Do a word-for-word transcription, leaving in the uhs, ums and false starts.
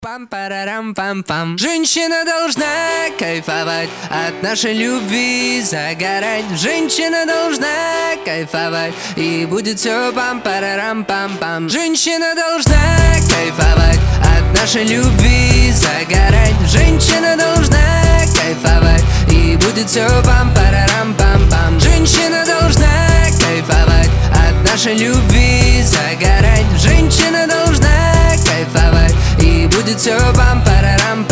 Пам-парарам-пам-пам. Женщина должна кайфовать от нашей любви, загорать. Женщина должна кайфовать, и будет все пам-парарам-пам-пам. Женщина должна кайфовать от нашей любви, загорать. Женщина должна кайфовать, и будет все пам-парарам-пам-пам. Женщина должна кайфовать от нашей любви, загорать. Женщина должна кайфовать, и будет все пам-парарам-пам.